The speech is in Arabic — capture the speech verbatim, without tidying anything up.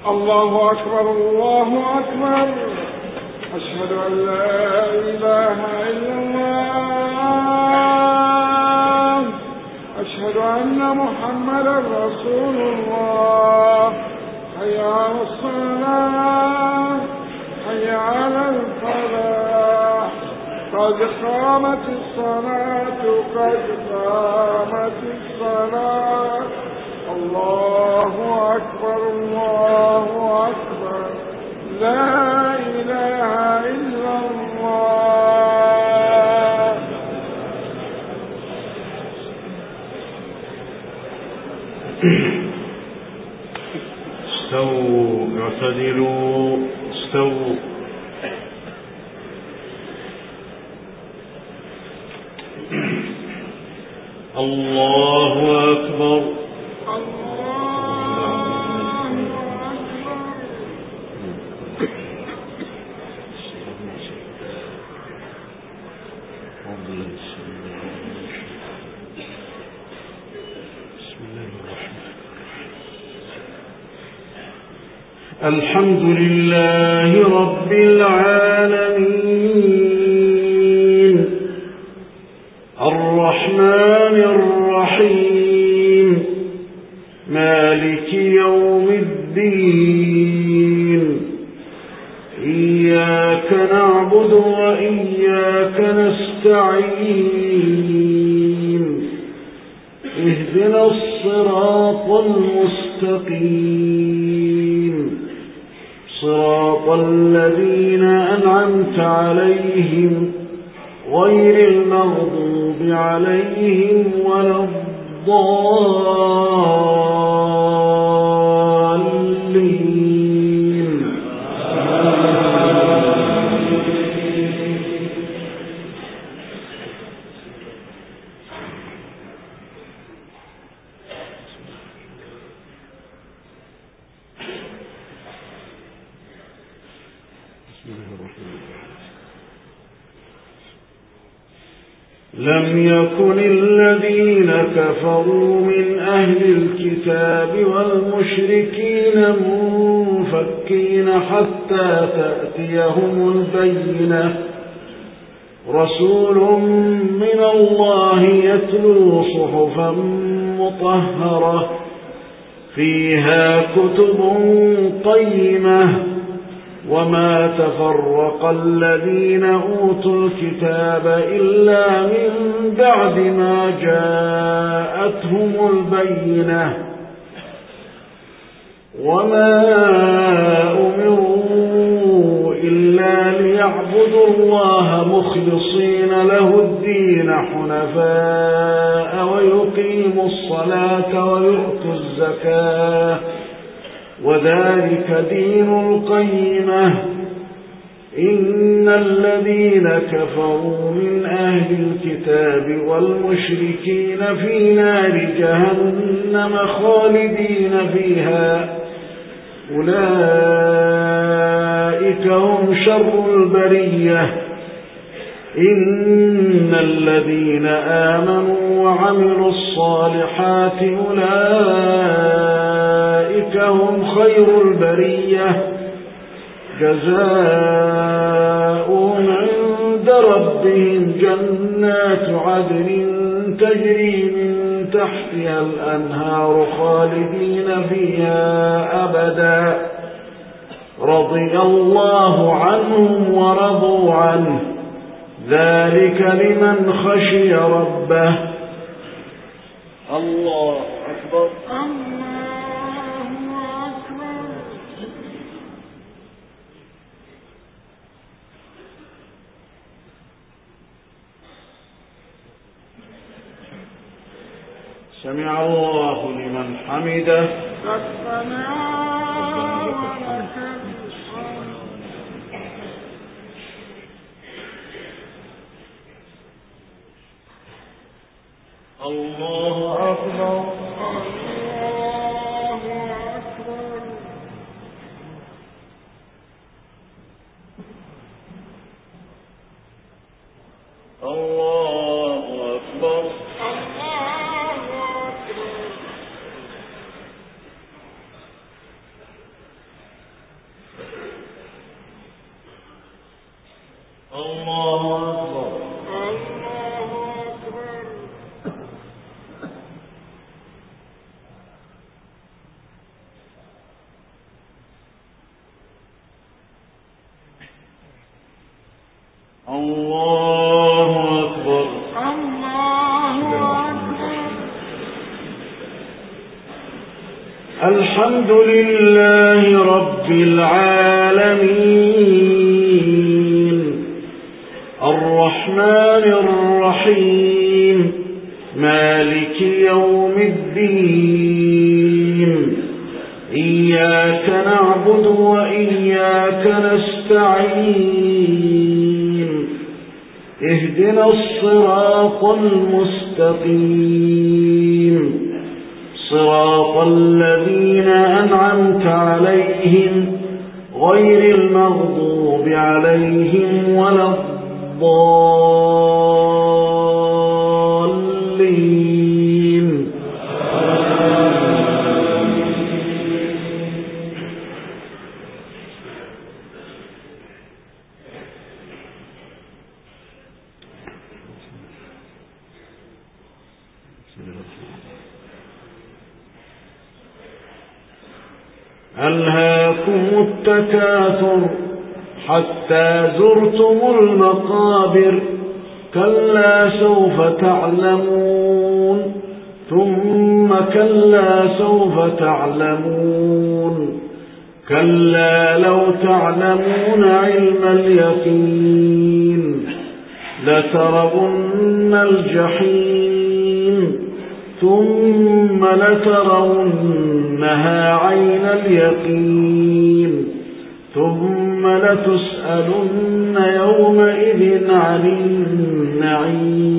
الله أكبر الله أكبر. أشهد أن لا إله إلا الله. أشهد أن محمدا رسول الله. حي على الصلاة حي على الفلاح. قد قامت الصلاة قد قامت الصلاة. الله أكبر الله أكبر. لا إله إلا الله. استووا اعتدلوا استووا. الله أكبر. الحمد لله رب العالمين الرحمن الرحيم مالك يوم الدين. إياك نعبد وإياك نستعين. اهدنا الصراط المستقيم صراط الذين أنعمت عليهم غير المغضوب عليهم ولا الضالين. لم يكن الذين كفروا من أهل الكتاب والمشركين منفكين حتى تأتيهم البينة. رسول من الله يتلو صحفا مطهرة فيها كتب قيمة. وما تفرق الذين أوتوا الكتاب إلا من بعد ما جاءتهم البينة. وما أمروا إلا ليعبدوا الله مخلصين له الدين حنفاء ويقيموا الصلاة ويؤتوا الزكاة وذلك دين القيمة. إن الذين كفروا من أهل الكتاب والمشركين في نار جهنم خالدين فيها أولئك هم شر البرية. إن الذين آمنوا وعملوا الصالحات أولئك هم خير البرية. جزاؤهم عند ربهم جنات عدن تجري من تحتها الأنهار خالدين فيها أبدا. رضي الله عنهم ورضوا عنه ذلك لمن خشي ربه. الله أكبر. سمع الله لمن حمده. ربنا ولك الحمد. الله أكبر. الله أكبر. الله أكبر. الله أكبر. الله أكبر. الله أكبر. الحمد لله رب العالمين الرحمن الرحيم مالك يوم الدين إياك نعبد وإياك نستعين اهدنا الصراط المستقيم صراط الذين أنعمت عليهم غير المغضوب عليهم ولا الضالين. ألهاكم التكاثر حتى زرتم المقابر كلا سوف تعلمون ثم كلا سوف تعلمون كلا لو تعلمون علم اليقين لترون الجحيم ثم لترونها عين اليقين ثم لتسألن يومئذ عن النعيم.